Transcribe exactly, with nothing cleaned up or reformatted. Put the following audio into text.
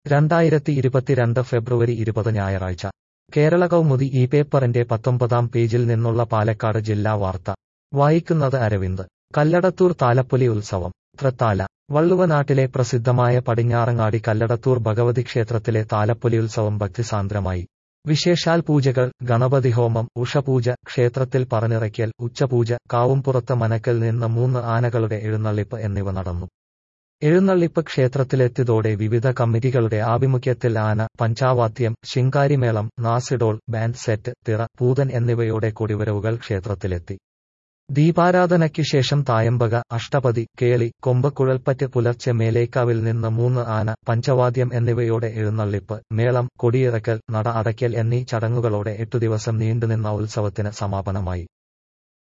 രണ്ടായിരത്തി ഇരുപത്തിരണ്ട് ഫെബ്രുവരി ഇരുപത് ഞായറാഴ്ച കേരള കൗമുദി ഈ പേപ്പറിന്റെ പത്തൊമ്പതാം പേജിൽ നിന്നുള്ള പാലക്കാട് ജില്ലാ വാർത്ത വായിക്കുന്നത് അരവിന്ദ്. കല്ലടത്തൂർ താലപ്പൊലി ഉത്സവം തൃത്താല. വള്ളുവനാട്ടിലെ പ്രസിദ്ധമായ പടിഞ്ഞാറങ്ങാടി കല്ലടത്തൂർ ഭഗവതി ക്ഷേത്രത്തിലെ താലപ്പൊലി ഉത്സവം ഭക്തിസാന്ദ്രമായി. വിശേഷാൽ പൂജകൾ, ഗണപതി ഹോമം, ഉഷപൂജ, ക്ഷേത്രത്തിൽ പറനിറയ്ക്കൽ, ഉച്ചപൂജ, കാവുംപുറത്ത് മനക്കൽ നിന്ന് മൂന്ന് ആനകളുടെ എഴുന്നള്ളിപ്പ് എന്നിവ നടന്നു. എഴുന്നള്ളിപ്പ് ക്ഷേത്രത്തിലെത്തിയതോടെ വിവിധ കമ്മിറ്റികളുടെ ആഭിമുഖ്യത്തിൽ ആന, പഞ്ചാവാദ്യം, ശിങ്കാരിമേളം, നാസിഡോൾ, ബാൻഡ് സെറ്റ്, തിറ, പൂതൻ എന്നിവയോടെ കൊടിവരവുകൾ ക്ഷേത്രത്തിലെത്തി. ദീപാരാധനയ്ക്ക് ശേഷം തായമ്പക, അഷ്ടപതി, കേളി, കൊമ്പ്, കുഴൽപ്പറ്റ് പുലർച്ചെ മേലേക്കാവിൽ നിന്ന് മൂന്ന് ആന, പഞ്ചവാദ്യം എന്നിവയോടെ എഴുന്നള്ളിപ്പ്, മേളം, കൊടിയിറക്കൽ, നട അടയ്ക്കൽ എന്നീ ചടങ്ങുകളോടെ എട്ടു ദിവസം നീണ്ടുനിന്ന ഉത്സവത്തിന് സമാപനമായി.